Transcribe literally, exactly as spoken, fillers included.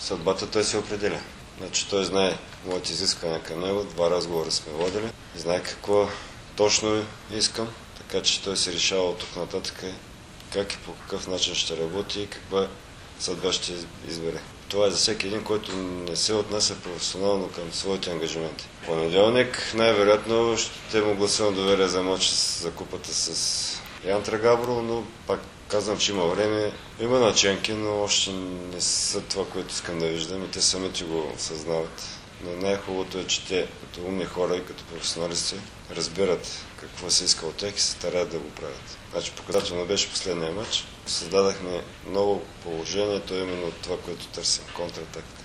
съдбата той се определя. Значи той знае моите изисквания към него, два разговора сме водили, знае какво точно искам, така че той се решава от тук нататък как и по какъв начин ще работи и каква съдба ще избере. Това е за всеки един, който не се отнася професионално към своите ангажименти. Понеделник най-вероятно ще му гласувам доверие за матч за купата с Янтра Габрово, но пак казвам, че има време. Има наченки, но още не са това, което искам да виждам и те самите го осъзнават. Но най-хубавото е, че те като умни хора и като професионалисти разбират какво се иска от тях и се стараят да го правят. Значи показателно беше последния матч. Създадахме ново положение, то е именно това, което търсим, контратакта.